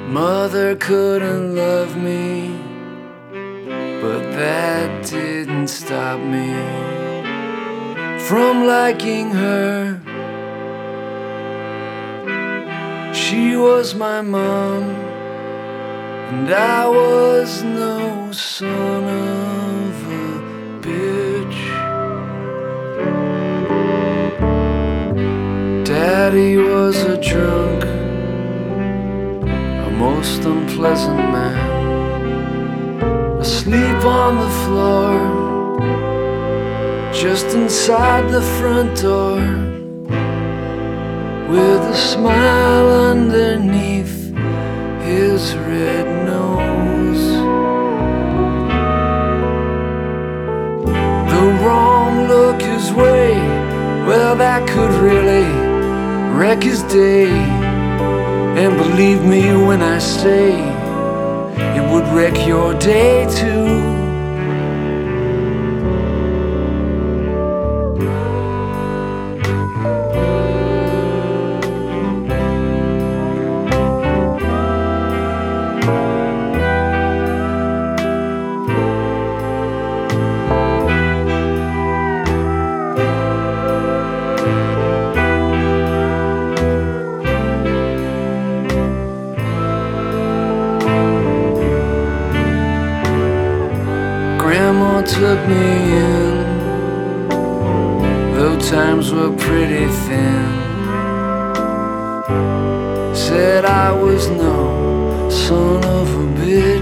Mother couldn't love me, but that didn't stop me from liking her. She was my mom, and I was no son of a bitch. Daddy was a drunk, a most unpleasant man, asleep on the floor, just inside the front door, with a smile underneath his red nose. The wrong look his way, well, that could really wreck his day. And believe me when I say it would wreck your day too. Grandma took me in, though times were pretty thin. Said I was no son of a bitch.